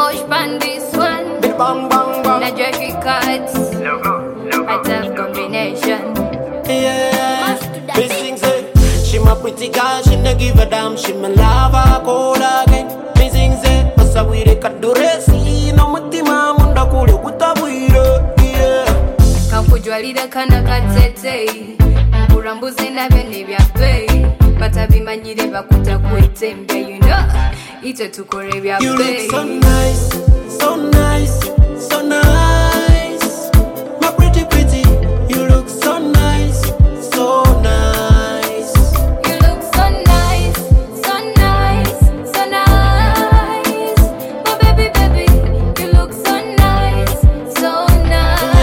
Posh pan this one. Big bang bang bang. Na Jeffrey Cuts. I tell combination. Yeah. This thing say she my pretty girl, she no give a damn. She my lava cold again. Me sing say pasa wire kaduresi no mutima munda kule kutabwire. Yeah. Kankujwalira kana katete. Mburambuze na bene byaffe. Batabimanyire bakuta kwetembe, you know. Ite tukore byaffe. You look so nice, so nice, so nice. My pretty pretty, you look so nice, so nice. You look so nice, so nice, so nice. My baby, baby, you look so nice, so nice.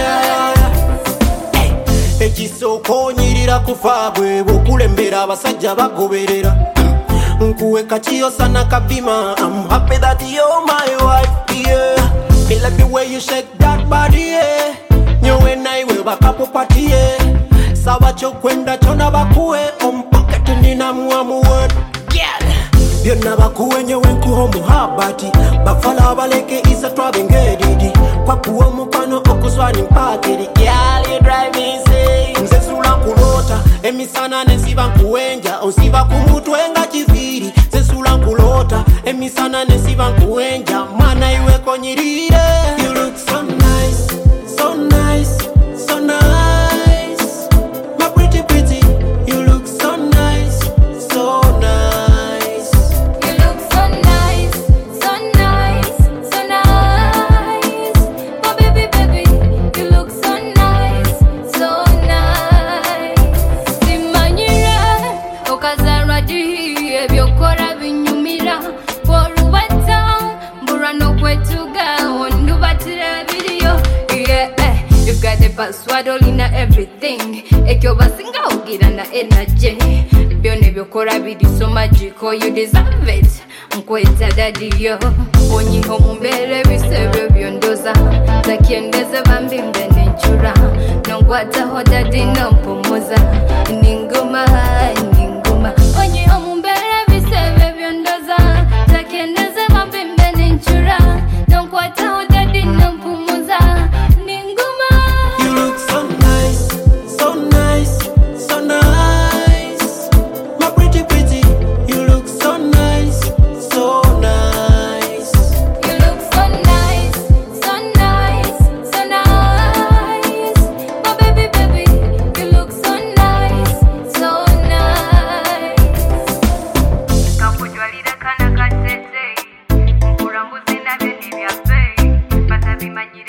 Yeah. Hey, ekisoko nyirira kufa bwe bokulembera abasajja bagoberera. Nkuweka chiyo sana kabima. I'm happy that you're my wife, yeah. Me like the way you shake that body, yeah. Nyowe naiwe bakapo pati, yeah. Sawa chokwenda chona bakuwe. Pocket nina muamuwe. Byonna bakuwe nyowe nkuho muhabati. Bafala baleke isa twabengedidi. Kwa kuwa mupano okuswani mpakiri. Girl, you drive me insane. Nze sula kulota emisana nesiba nkuwenja. Onsiba kumutwenga chiviri. Nze sula kulota emisana nesiba nkuwenja. Mana iwe konyirire. You look so nice, so nice, so nice. My pretty pretty, you look so nice, so nice. You look so nice, so nice, so nice. My baby, baby, you look so nice, so nice. Simanyira, okazarwa diye byokora binyumira. Porubata, mburano kwetuga, ondubatira video. Yeah, you got the password all in everything. Ekyo basinga ugira na energy. Byone byokora bidi so magical, you deserve it. Nkweta daddy yo. Onyiho mumbere bisebe byondoza. Takiendeze bambimbe nenchura. Nongwata ho daddy nampumuza. Ninguma, ninguma. Onyiho mumbere bisebe byondoza. Takiendeze bambimbe nenchura. Nongwata ho daddy nampumuza. Ninguma. You look so nice, so nice, so nice. My pretty pretty, you look so nice, so nice. You look so nice, so nice, so nice. My baby, baby, you look so nice, so nice. Kankujwalira kana katete. Mburambuze na bene byaffe. Batabimanyire